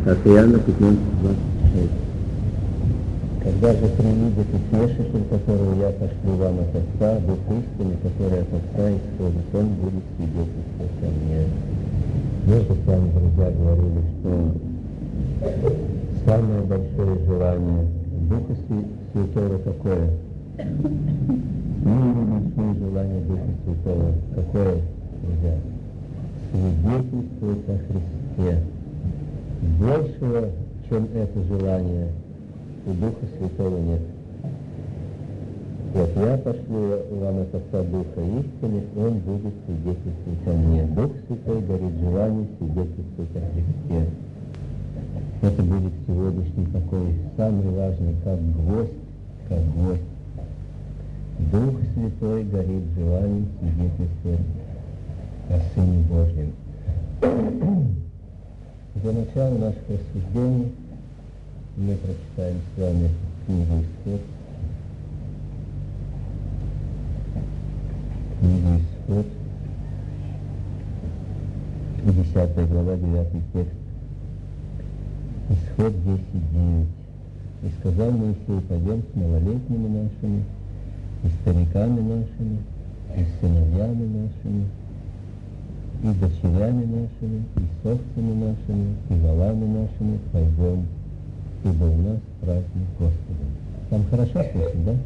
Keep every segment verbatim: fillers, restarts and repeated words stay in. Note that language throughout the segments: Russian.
Так, Иоанна пятнадцать двадцать шесть. Когда же приидет утешитель, которого я пошлю вам от Отца, Дух истины, который от Отца исходит, он будет свидетельствовать о мне. Мы же с вами, друзья, говорили, что самое большое желание Духа Святого какое? Самое большое желание Духа Святого какое, друзья? Свидетельствовать о Христе. Большего, чем это желание, у Духа Святого нет. Вот я пошлю вам от Отца Духа истины, он будет свидетельствовать о мне. Дух Святой горит желанием свидетельствовать о Христе. Это будет сегодняшний такой самый важный, как гвоздь, как гвоздь. Дух Святой горит желанием свидетельствовать о Сыне Божьем. Для начала наших рассуждений мы прочитаем с вами книгу Исход. Книгу Исход, десятая глава, девятый текст. Исход десять девять. «И сказал Моисей: пойдем с малолетними нашими, и стариками нашими, и сыновьями нашими, и дочерями нашими, и с овцами нашими, и волами нашими пойдем, ибо у нас праздник Господа». Там хорошо слышно, да?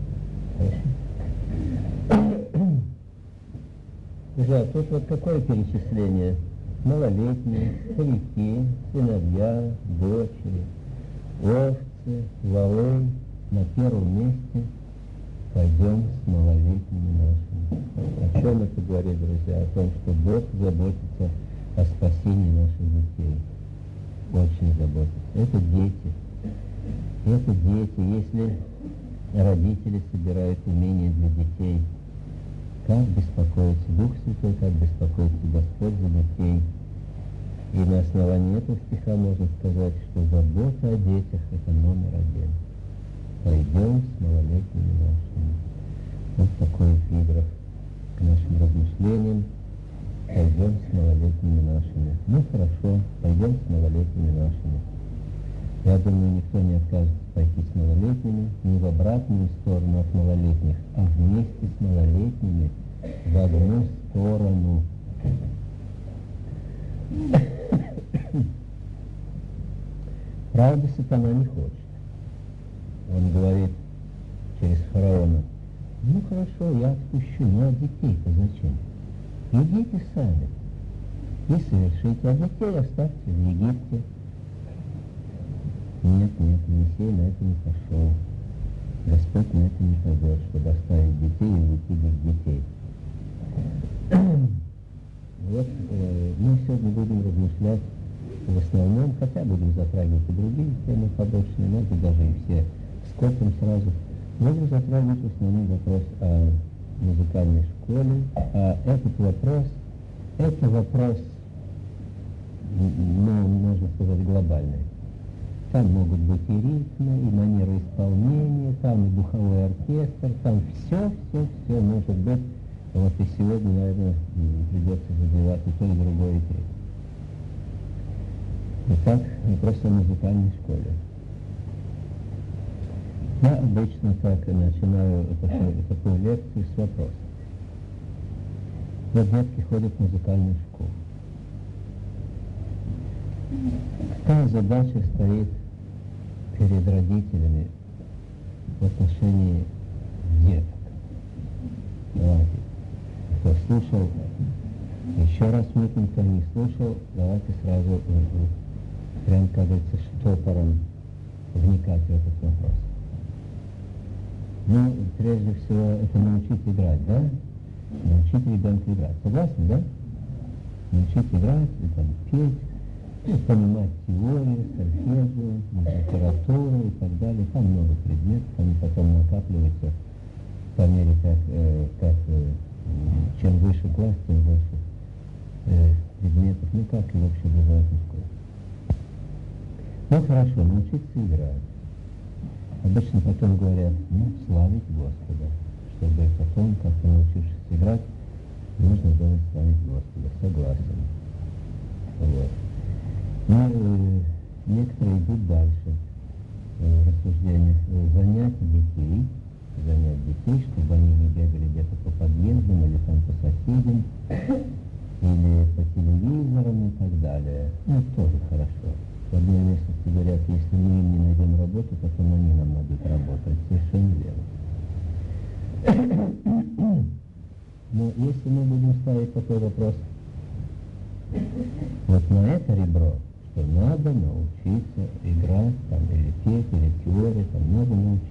Хорошо. Друзья, тут вот какое перечисление? Малолетние, старики, сыновья, дочери, овцы, волы. На первом месте пойдем с малолетними нашими. О чем это говорит, друзья? О том, что Бог заботится о спасении наших детей. Очень заботится. Это дети. Это дети. Если родители собирают имение для детей, как беспокоится Дух Святой, как беспокоится Господь за детей. И на основании этого стиха можно сказать, что забота о детях — это номер один. Пойдем с малолетними нашими. Вот такой эпиграф к нашим размышлениям. Пойдем с малолетними нашими. Ну хорошо, пойдем с малолетними нашими. Я думаю, никто не откажется пойти с малолетними не в обратную сторону от малолетних, а вместе с малолетними в одну сторону. Правда, сатана не хочет. Он говорит через фараона: ну хорошо, я отпущу, но а детей-то зачем? Идите сами и совершите, а детей оставьте в Египте. Нет, нет, Моисей на это не пошел. Господь на это не пойдет, чтобы оставить детей и выкидывать детей. Вот э, мы сегодня будем размышлять в основном, хотя будем затрагивать и другие темы побочные, может быть, даже и все скопом сразу. Будем затрагивать в основном вопрос о музыкальной школе, а этот вопрос, это вопрос, ну, можно сказать, глобальный. Там могут быть и ритмы, и манеры исполнения, там и духовой оркестр, там все, все, все может быть. Вот и сегодня, наверное, придется задевать и то, и другое, и третье. Итак, вопрос о музыкальной школе. Я обычно так начинаю такую, такую лекцию с вопроса. Вот детки ходят в музыкальную школу. Какая задача стоит перед родителями в отношении деток? Давайте. Кто слушал, еще раз митинг, кто не слушал, давайте сразу, прям, как говорится, штопором вникать в этот вопрос. Ну, прежде всего, это научить играть, да? Научить ребенка играть. Согласны, да? Научить играть, и там петь, и понимать теорию, сольфеджио, литературу и так далее. Там много предметов, они потом накапливаются по мере, как, э, как э, чем выше класс, тем больше э, предметов, ну как и в общеобразовательной школе. Ну хорошо, научиться играть. Обычно потом говорят, ну, славить Господа, чтобы потом, как-то научившись играть, нужно было славить Господа. Согласен. Вот. Ну, некоторые идут дальше в рассуждениях. Занять детей, занять детей, чтобы они не бегали где-то по подъездам или там по соседям, или по телевизорам и так далее. Ну, тоже хорошо. В одной местности говорят, если мы им не найдем работу, потом они нам найдут работу. Это совершенно верно. Но если мы будем ставить такой вопрос, вот на это ребро, что надо научиться играть, там, или петь, или теории, там, надо научиться,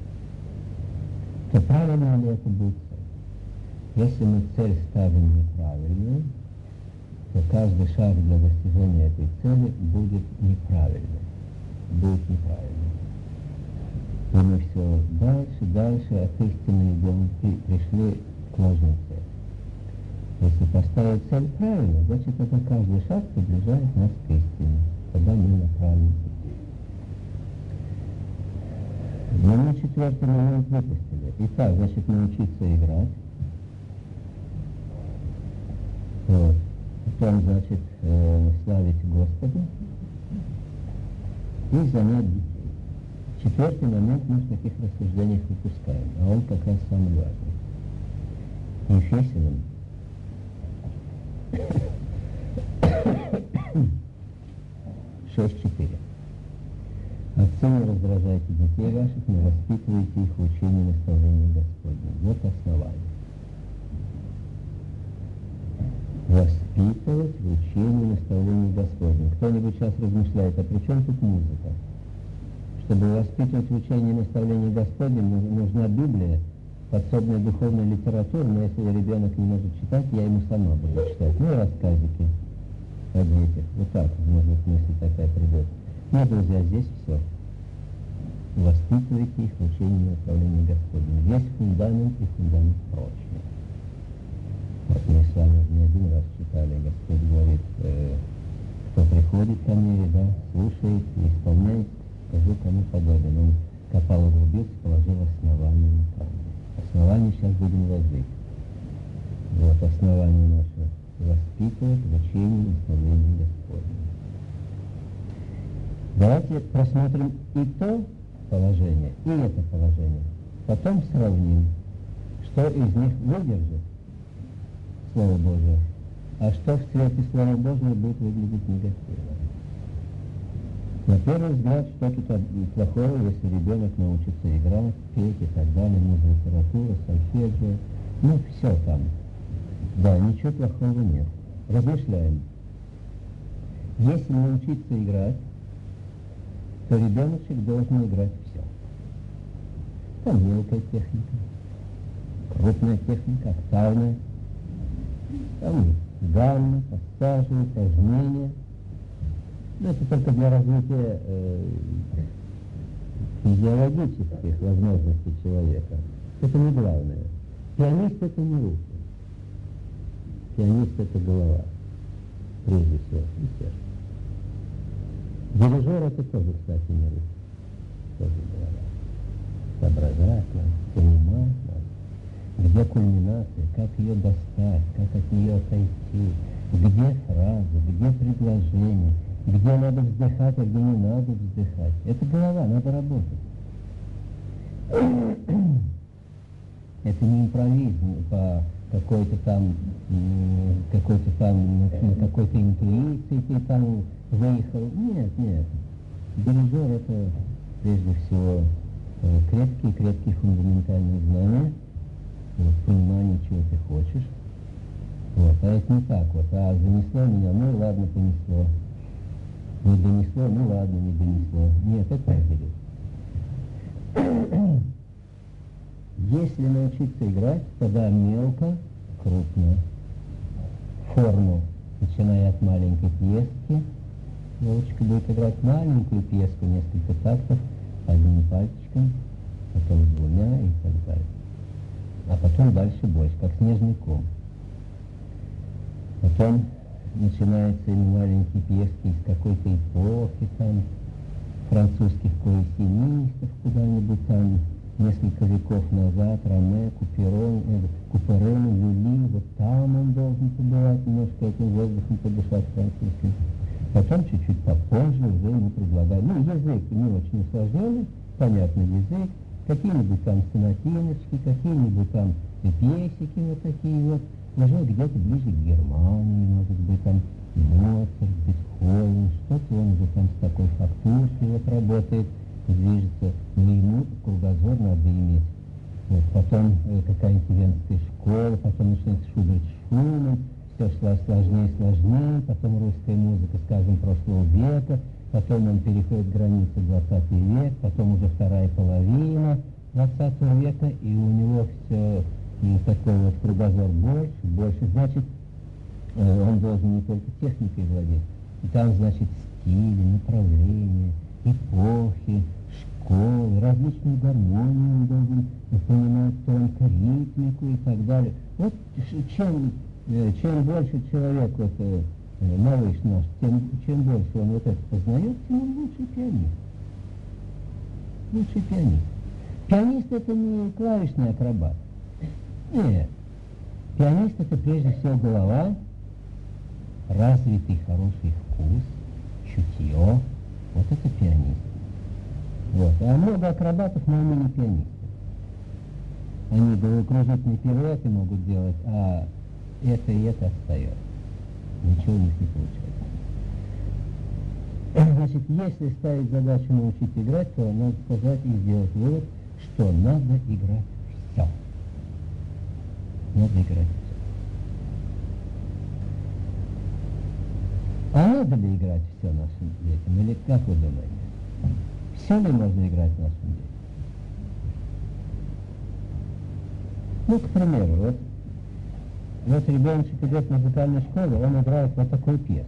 то правильно ли это будет цель? Если мы цель ставим неправильную, то каждый шаг для достижения этой цели будет неправильным. Будет неправильным. И мы все дальше, дальше от истины идем, и пришли к ложной цели. Если поставить цель правильно, значит, это каждый шаг приближает нас к истине, когда мы на правильном пути. Но мы четвертый момент выпустили. Итак, значит, научиться играть. Вот. Потом, значит, э, славить Господа и занять детей. Четвертый момент мы в таких рассуждениях выпускаем, а он как раз самый важный. Ефесянам шесть четыре. Отцы, не раздражайте детей ваших, но воспитывайте их в учении и наставлении Господнем. Вот основание. Воспитывать в учении и наставлении Господнем. Кто-нибудь сейчас размышляет, а при чем тут музыка? Чтобы воспитывать в учении и наставлении Господнем, нужна Библия, подсобная духовная литература, но если ребенок не может читать, я ему сама буду читать. Ну и рассказики о детях. Вот так, может быть, мысль такая придет. Ну, друзья, здесь все. Воспитывайте их в учении и наставлении Господнем. Есть фундамент и фундамент прочный. Вот мы с вами не один раз читали, Господь говорит, э, кто приходит ко мне, да, слушает и исполняет, скажу, кому подобен. Он копал, углубился, положил основание на камень. Основание сейчас будем ложить. Вот основание наше воспитывать в учении и наставлении Господнем. Давайте просмотрим и то положение, и это положение. Потом сравним, что из них выдержит Слово Божие, а что в свете Слова Божьего будет выглядеть негативно. На первый взгляд, что тут плохого, если ребенок научится играть, петь и так далее, музыка, сольфеджио, ну все там. Да, ничего плохого нет. Размышляем. Если научиться играть, то ребеночек должен играть все. Там мелкая техника, крупная техника, октавная, там гамма, пассажи, упражнения. Но это только для развития э, физиологических возможностей человека. Это не главное. Пианист — это не руки. Пианист — это голова, прежде всего, и сердце. Дирижер — это тоже, кстати, не руки, тоже голова. Соображать надо, понимать надо, где кульминация, как ее достать, как от нее отойти, где фраза, где предложение, где надо вздыхать, а где не надо вздыхать. Это голова, надо работать. Это не импровизм по какой-то там, какой-то там, на какой-то интуиции ты там выехал. Нет, нет. Дирижер — это прежде всего крепкие-крепкие фундаментальные знания, вот, понимание, чего ты хочешь. Вот, а это не так вот. А занесло меня, ну ладно, понесло. Не донесло, ну ладно, не донесло. Нет, это не берет. Если научиться играть, тогда мелко, крупно. Форму, начиная от маленькой пьески, девочка будет играть маленькую пьеску, несколько тактов, одним пальчиком, потом двумя и так далее. А потом дальше больше, как снежный ком. Потом начинаются маленькие пьески из какой-то эпохи, там, французских клавесинистов, куда-нибудь там, несколько веков назад, Роме, Куперон, э, Куперон, Люли, вот там он должен побывать, немножко этим воздухом подышать французским. Потом чуть-чуть попозже уже ему предлагают. Ну, язык не очень усложненный, понятный язык, какие-нибудь там сонатиночки, какие-нибудь там песики вот такие вот, уже где-то ближе к Германии, может быть, там Моцарт, Бетховен, что-то он уже там с такой фактурой вот работает, движется, но ему кругозор надо иметь. Вот, потом э, какая-нибудь венская школа, потом начинается Шуберт, Шуман, все шло сложнее и сложнее, потом русская музыка, скажем, прошлого века, потом он переходит границы двадцатый век, потом уже вторая половина двадцатого века, и у него все ну, такой вот кругозор больше, больше, значит, э, он должен не только техникой владеть, и там, значит, стили, направления, эпохи, школы, различные гармонии он должен понимать тонко ритмику и так далее. Вот чем, чем больше человек, вот, малыш наш, тем, чем больше он вот это познает, тем он лучший пианист. Лучший пианист. Пианист — это не клавишный акробат. Нет. Пианист — это прежде всего голова, развитый хороший вкус, чутье. Вот это пианист. Вот. А много акробатов, но они не пианисты. Они головокружительные пируэты могут делать, а это и это отстает. Ничего у них не получается. Значит, если ставить задачу научить играть, то надо сказать и сделать вывод, что надо играть все. Надо играть все. А надо ли играть все нашим детям? Или как вы думаете? Все ли можно играть нашим детям? Ну, к примеру, вот, вот ребеночек идет в музыкальную школу, он играет вот такую пьесу.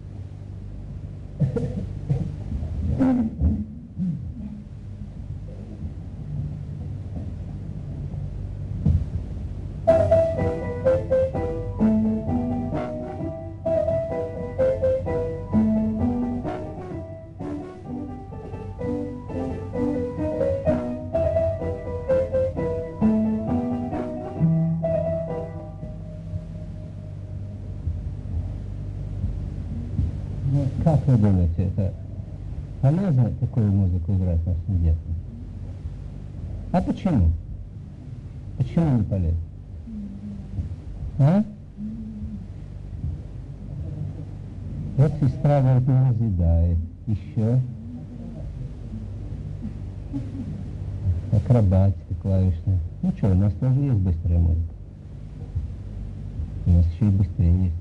Как вы думаете, это полезно такую музыку играть нашим детям? А почему? Почему не полезно? А? Вот сестра говорит, не назидает. Еще. Акробатика клавишная. Ну что, у нас тоже есть быстрая музыка. У нас еще и быстрее есть.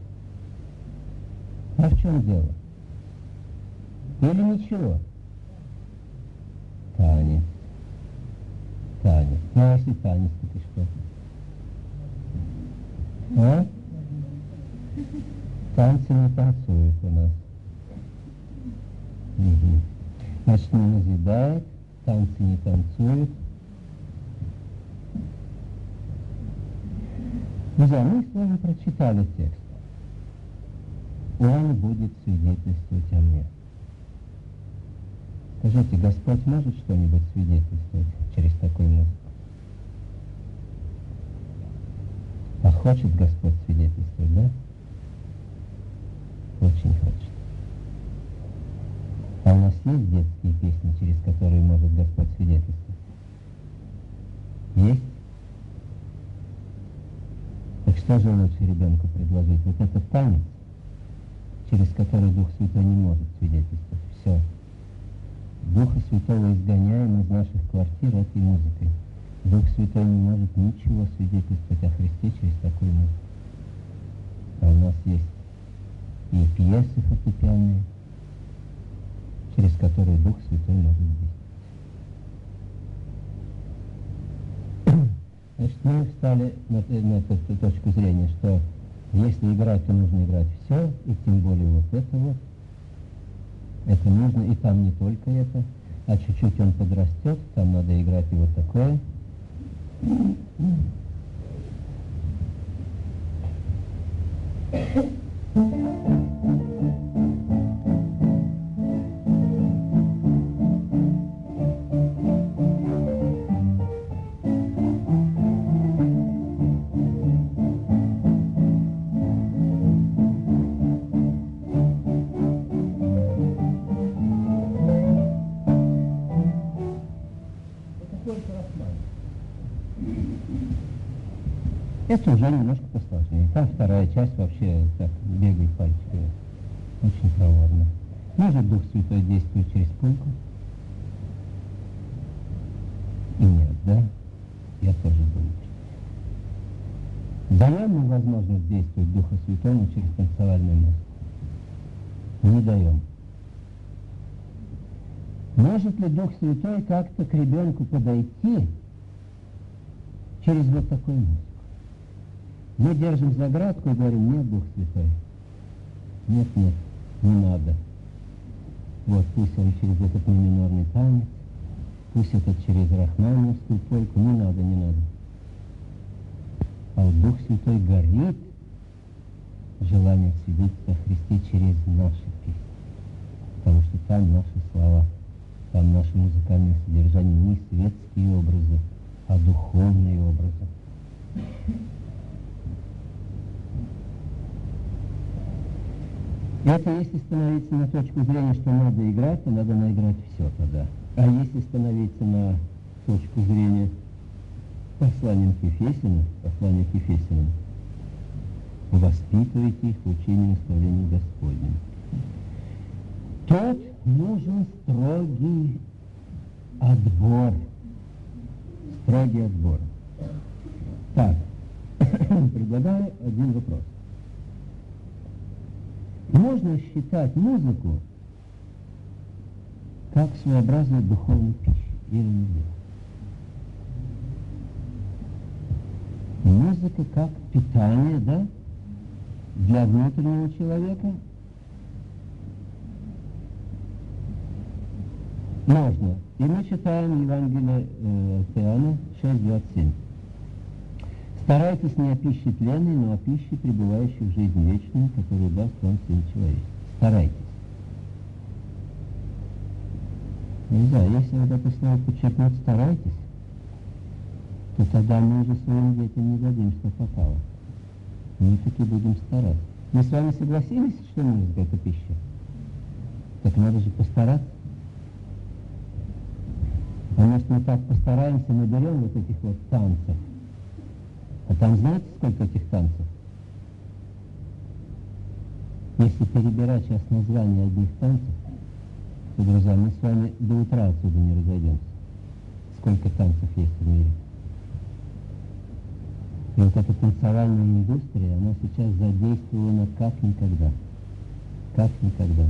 А в чем дело? Или ничего? Танец. Танец. Ну, а если танец, то ты что? А? Танцы не танцуют у нас. Угу. Значит, не назидает, танцы не танцуют. Друзья, мы с вами прочитали текст. Он будет свидетельствовать о мне. Скажите, Господь может что-нибудь свидетельствовать через такую музыку? А хочет Господь свидетельствовать, да? Очень хочет. А у нас есть детские песни, через которые может Господь свидетельствовать? Есть? Так что же лучше ребенку предложить? Вот этот танец, через который Дух Святой не может свидетельствовать. Все. Духа Святого изгоняем из наших квартир этой музыкой. Дух Святой не может ничего свидетельствовать о Христе через такую музыку. А у нас есть и пьесы фортепианные, через которые Дух Святой может действовать. Значит, мы встали на, на эту точку зрения, что если играть, то нужно играть все, и тем более вот это вот. Это нужно, и там не только это, а чуть-чуть он подрастет, там надо играть и вот такое. Это уже немножко посложнее. Там вторая часть вообще так бегает пальчиками. Очень проворно. Может Дух Святой действует через пульку? И нет, да? Я тоже думаю. Даем мы возможность действовать Духа Святому через танцевальную музыку? Не даем. Может ли Дух Святой как-то к ребенку подойти через вот такую музыку? Мы держим заградку и говорим: нет, Дух Святой. Нет, нет, не надо. Вот, пусть он через этот минорный танец, пусть этот через рахмановскую польку, не надо, не надо. А вот Дух Святой горит желание свидетельства о Христе через наши песни. Потому что там наши слова, там наше музыкальное содержание, не светские образы, а духовные образы. Это если становиться на точку зрения, что надо играть, то надо наиграть все тогда. А если становиться на точку зрения послания к Ефесянам, послания к Ефесянам, воспитывайте их в учении и наставлении Господнем. Тут нужен строгий отбор. Строгий отбор. Так, предлагаю один вопрос. Можно считать музыку как своеобразную духовную пищу или нельзя? Музыка как питание, да, для внутреннего человека? Можно. И мы читаем Евангелие э, от Иоанна шесть двадцать семь. Старайтесь не о пище тленной, но о пище, пребывающей в жизнь вечную, которую даст вам Сын Человеческий. Старайтесь. Не знаю, если вот это слово подчеркнуть «старайтесь», то тогда мы уже своим детям не дадим, что попало. Мы таки будем стараться. Мы с вами согласились, что музыка — это пища? Так надо же постараться. А может, мы так постараемся, наберем вот этих вот танцев. А там знаете, сколько этих танцев? Если перебирать сейчас названия одних танцев, то, друзья, мы с вами до утра отсюда не разойдемся. Сколько танцев есть в мире. И вот эта танцевальная индустрия, она сейчас задействована как никогда. Как никогда.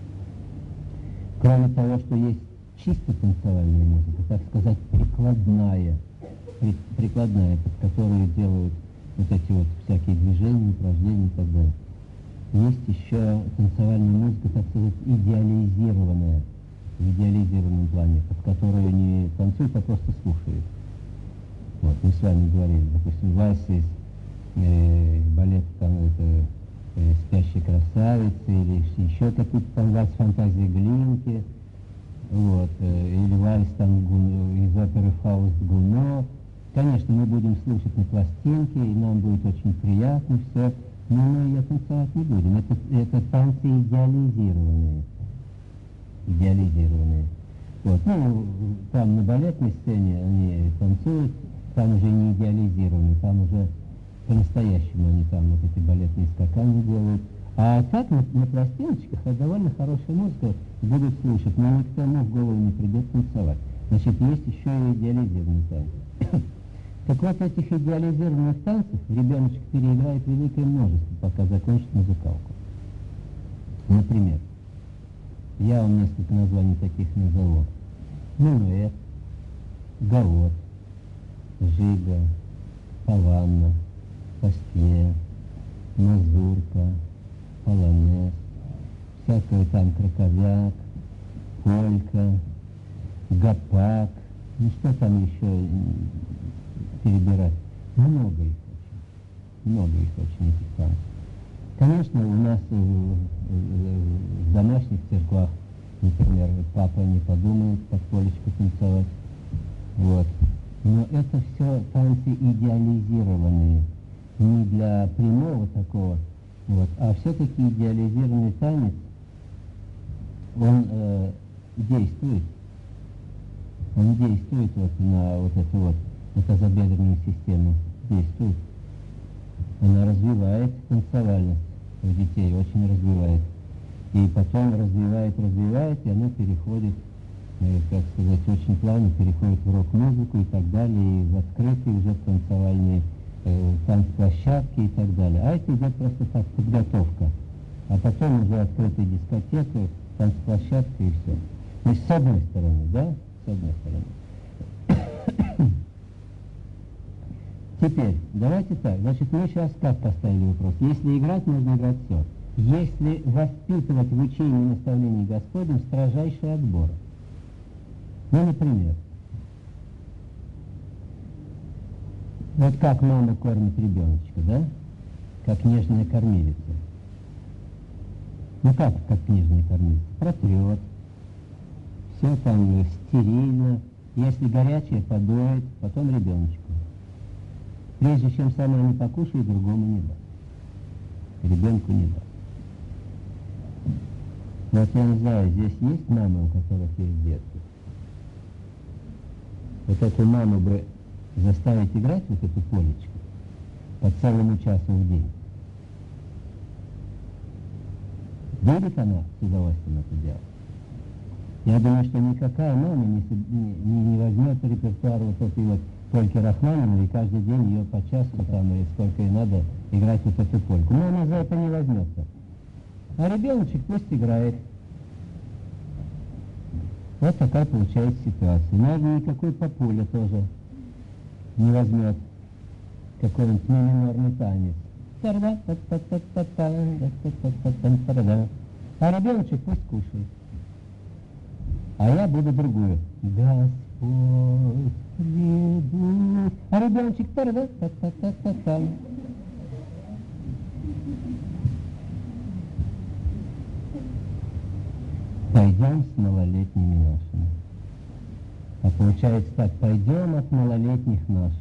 Кроме того, что есть чисто танцевальная музыка, так сказать, прикладная, при, прикладная, под которую делают вот эти вот всякие движения, упражнения и так далее. Есть еще танцевальная музыка, так сказать, идеализированная, в идеализированном плане, под которую не танцуют, а просто слушают. Вот, мы с вами говорили, допустим, вальс из э, балета там, это, э, «Спящая красавица» или еще какие-то там вальс фантазии Глинки, вот, э, или вальс там из оперы «Фауст» Гуно. Конечно, мы будем слушать на пластинке, и нам будет очень приятно все, но мы ее танцевать не будем. Это, это танцы идеализированные. Идеализированные. Вот. Ну, там на балетной сцене они танцуют, там уже не идеализированные, там уже по-настоящему они там вот эти балетные скакания делают. А так на, на пластиночках это довольно хорошая музыка, будут слушать, но никто в голову не придет танцевать. Значит, есть еще и идеализированные танцы. Так вот, этих идеализированных танцев ребеночек переиграет великое множество, пока закончит музыкалку. Например, я вам несколько названий таких назову. Минуэт, гаот, жига, паванна, пастье, мазурка, полонез, всякое там краковяк, полька, гопак, ну что там еще перебирать? Много их очень, много их очень, этих танцев. Конечно, у нас в, в, в домашних церквах, например, папа не подумает под полечку танцевать, вот. Но это все танцы идеализированные, не для прямого такого, вот, а все-таки идеализированный танец, он э, действует, он действует вот на вот эту вот, на тазобедренную систему, действует. она развивает танцевальность у детей, очень развивает. И потом развивает, развивает, и она переходит, э, как сказать, очень плавно переходит в рок-музыку и так далее, и в открытые уже танцевальные э, танцплощадки и так далее. А это идет просто так, подготовка. А потом уже открытая дискотека, танцплощадка и все. То есть с одной стороны, да? С одной стороны. Теперь, давайте так. Значит, мы сейчас как поставили вопрос? Если играть, можно играть все. Если воспитывать в учении и наставлении Господнем, строжайший отбор. Ну, например, вот как мама кормит ребеночка, да? Как нежная кормилица. Ну как, как нежная кормилица? Протрет. Все там стерильно. Если горячее, подоет, потом ребеночку. Прежде чем сама не покушает, другому не даст. Ребенку не даст. Вот я не знаю, здесь есть мамы, у которых есть детки. Вот эту маму бы заставить играть вот эту полечку по целому часу в день. Будет она с удовольствием это делать? Я думаю, что никакая мама не, не, не возьмет репертуар вот этой вот польки Рахманинова и каждый день ее по часу там или сколько ей надо играть вот эту польку. Но она за это не возьмется. А ребеночек пусть играет. Вот такая получается ситуация. Но никакой папуля тоже не возьмет какой-нибудь минорный танец. А ребеночек пусть кушает. А я буду другую. Господь прибудь. А ребеночек та-та-та-та-та. Пойдем с малолетними нашими. А получается так, пойдем от малолетних наших.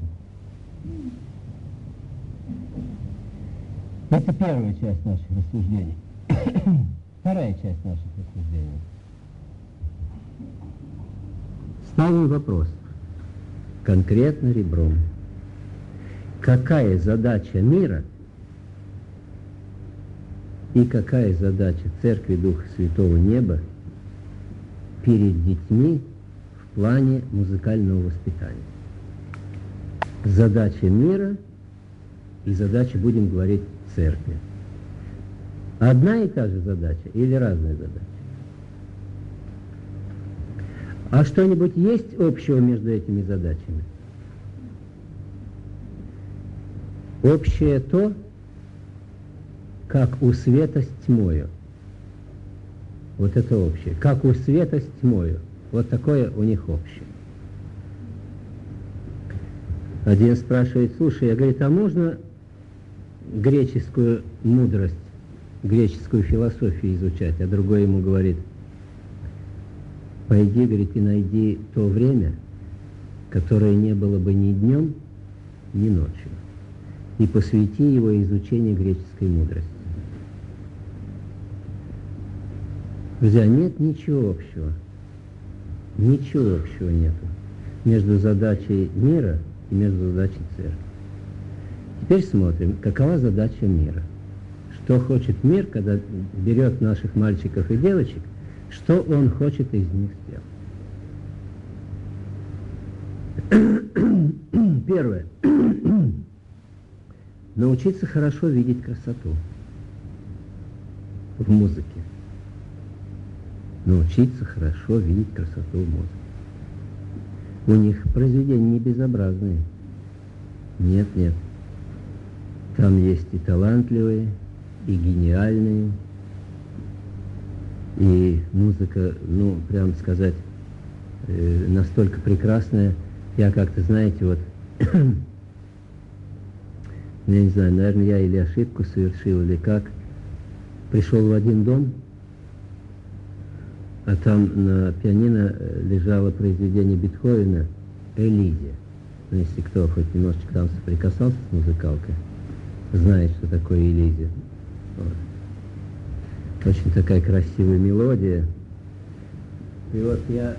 Это первая часть наших рассуждений. Вторая часть наших рассуждений. Ставим вопрос, конкретно ребром. Какая задача мира и какая задача Церкви Духа Святого Неба перед детьми в плане музыкального воспитания? Задача мира и задача, будем говорить, Церкви. Одна и та же задача или разная задача? А что-нибудь есть общего между этими задачами? Общее то, как у света с тьмою. Вот это общее. Как у света с тьмою. Вот такое у них общее. Один спрашивает, слушай, я, говорит, а можно греческую мудрость, греческую философию изучать? А другой ему говорит, пойди, говорит, и найди то время, которое не было бы ни днем, ни ночью, и посвяти его изучению греческой мудрости. Друзья, нет ничего общего, ничего общего нету между задачей мира и между задачей Церкви. Теперь смотрим, какова задача мира. Что хочет мир, когда берет наших мальчиков и девочек, что он хочет из них сделать? Первое. Научиться хорошо видеть красоту в музыке. Научиться хорошо видеть красоту в музыке. У них произведения не безобразные. Нет, нет. Там есть и талантливые, и гениальные, и музыка, ну, прям сказать, э, настолько прекрасная. Я как-то, знаете, вот, я не знаю, наверное, я или ошибку совершил, или как, пришел в один дом, а там на пианино лежало произведение Бетховена «Элизия». Ну, если кто хоть немножечко там соприкасался с музыкалкой, знает, что такое Элизия. Вот. Очень такая красивая мелодия. И вот я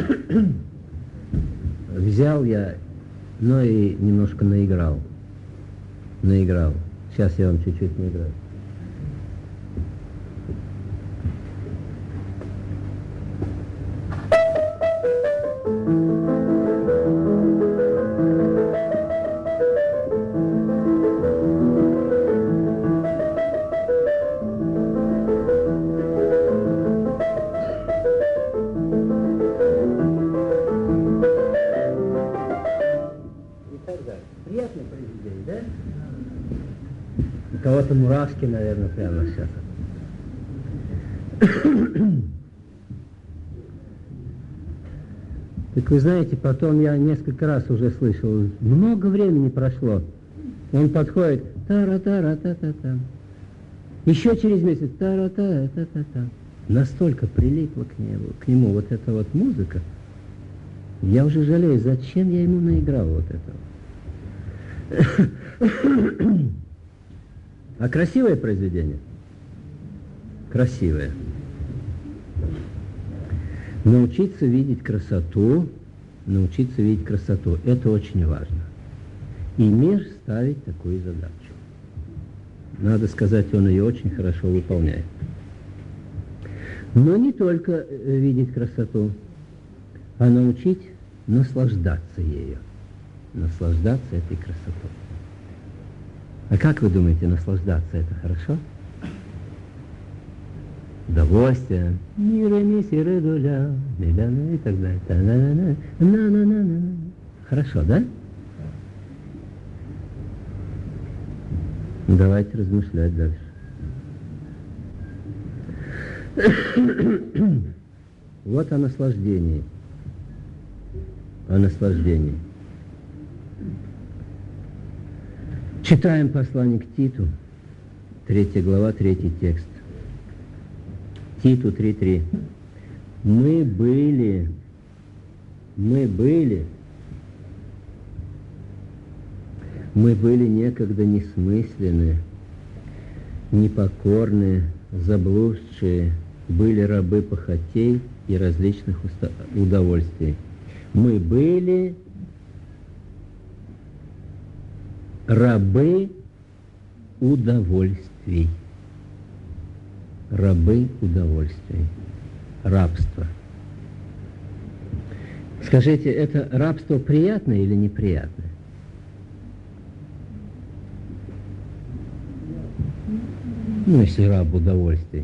взял я, но и немножко наиграл. наиграл. Сейчас я вам чуть-чуть наиграю. Приятное произведение, да? У кого-то мурашки, наверное, прямо сейчас. Так вы знаете, потом я несколько раз уже слышал, много времени прошло. Он подходит, тара-тара-та-та-та. Еще через месяц, тара-та-та-та-та. Настолько прилипла к нему, к нему вот эта вот музыка. Я уже жалею, зачем я ему наиграл вот этого. А красивое произведение? Красивое. Научиться видеть красоту, научиться видеть красоту, это очень важно. И мир ставит такую задачу. Надо сказать, он ее очень хорошо выполняет. Но не только видеть красоту, а научить наслаждаться ею. Наслаждаться этой красотой. А как вы думаете, наслаждаться это хорошо? Удовольствие. И так далее. Хорошо, да? Давайте размышлять дальше. Вот о наслаждении. О наслаждении. Читаем послание к Титу, третья глава, третий текст. Титу три три. Мы были, мы были, мы были некогда несмысленны, непокорны, заблудшие, были рабы похотей и различных удовольствий. Мы были рабы удовольствий. Рабы удовольствий. Рабство. Скажите, это рабство приятное или неприятное? Ну, если раб удовольствий.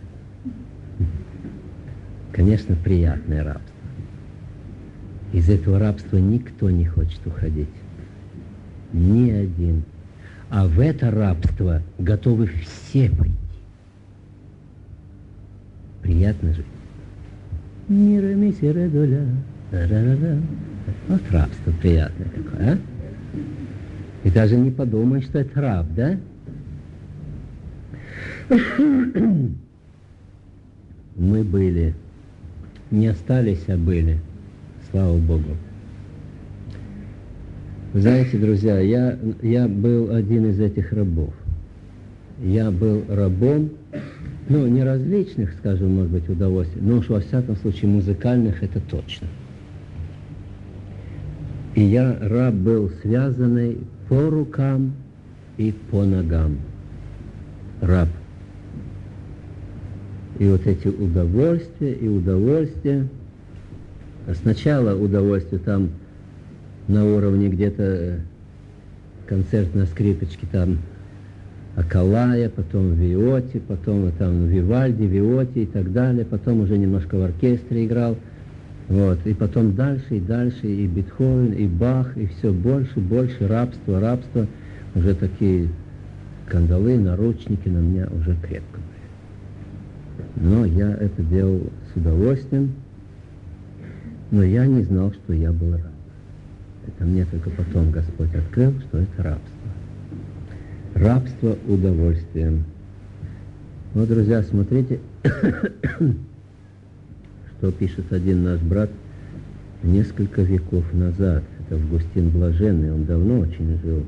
Конечно, приятное рабство. Из этого рабства никто не хочет уходить. Ни один. А в это рабство готовы все пойти. Приятно жить. Вот рабство приятное такое, а? И даже не подумай, что это раб, да? Мы были, не остались, а были. Слава Богу. Вы знаете, друзья, я, я был один из этих рабов. Я был рабом, ну, не различных, скажем, может быть, удовольствий, но уж во всяком случае музыкальных это точно. И я раб был связанный по рукам и по ногам. Раб. И вот эти удовольствия и удовольствия. Сначала удовольствие там на уровне где-то концерт на скрипочке, там Акалая, потом в Виоте, потом там Вивальди, Виоте и так далее, потом уже немножко в оркестре играл, вот, и потом дальше и дальше, и Бетховен, и Бах, и все больше, больше рабства, рабства, уже такие кандалы, наручники на меня уже крепко были. Но я это делал с удовольствием, но я не знал, что я был раб. Это мне только потом Господь открыл, что это рабство. Рабство удовольствием. Вот, друзья, смотрите, что пишет один наш брат несколько веков назад. Это Августин Блаженный, он давно очень жил.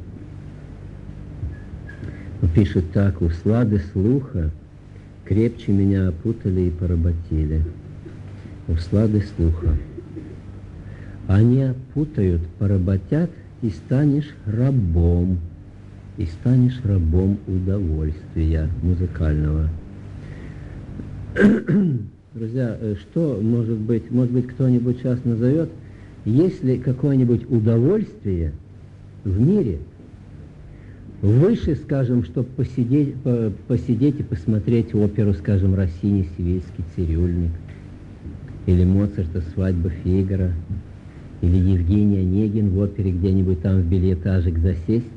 Он пишет так: «Услады слуха крепче меня опутали и поработили». Услады слуха. Они опутают, поработят, и станешь рабом. и станешь рабом удовольствия музыкального. Друзья, что может быть, может быть, кто-нибудь сейчас назовет, есть ли какое-нибудь удовольствие в мире выше, скажем, чтобы посидеть, по, посидеть и посмотреть оперу, скажем, Россини, Сивильский цирюльник, или Моцарта «Свадьба Фигаро», или Евгений Онегин в опере где-нибудь там в бельетажик засесть